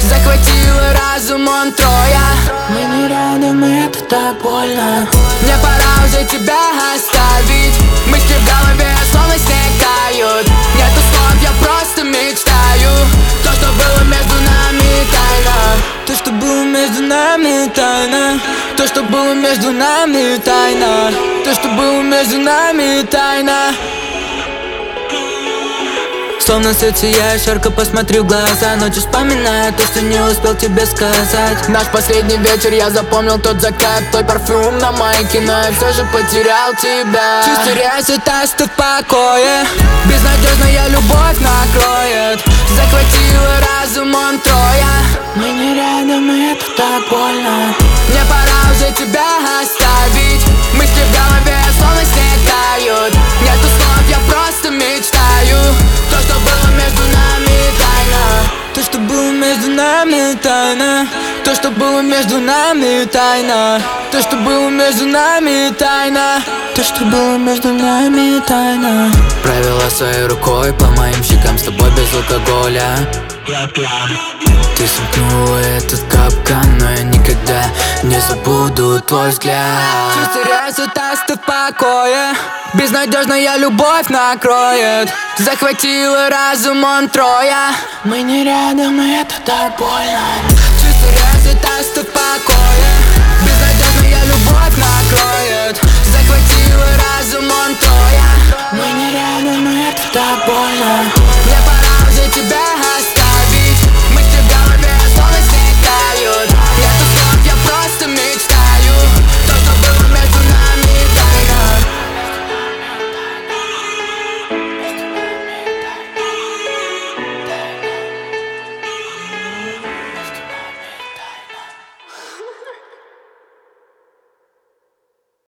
захватила разум, он троя. Мы не рядом, и это так больно. Мне пора уже тебя оставить. Мысли в голове словно снег тают. Нету слов, я просто мечтаю. То, что было между нами, тайна. То, что было между нами, тайна. То, что было между нами, тайна. То, что было между нами, тайна. Словно свет сияешь, ярко посмотри в глаза. Ночью вспоминая то, что не успел тебе сказать. Наш последний вечер, я запомнил тот закат, твой парфюм на майке, но я все же потерял тебя. Чувство теряется, тает в покое. Безнадежная любовь накроет. Захватила разум, он троя. Мы не рядом, и это так больно. Мне пора уже тебя оставить. Мысли в голове словно снег тают. Нету слов, я просто мечтаю. То, что было между нами, тайна. То, что было между нами, тайна. То, что было между нами, тайна. То, что было между нами, тайна. То, что было между нами, тайна. Провела своей рукой по моим щекам, с тобой без алкоголя. Ты сомкнула этот капкан, но я никогда не забуду твой взгляд. Чувство теряется, тает в покое. Безнадежная любовь накроет. Захватила разум, он троя. Мы не рядом, и это так больно. Чувство теряется, тает в покое. Безнадежная любовь накроет. Захватила разум, он троя. Мы не рядом, и это так больно. Мне пора уже тебя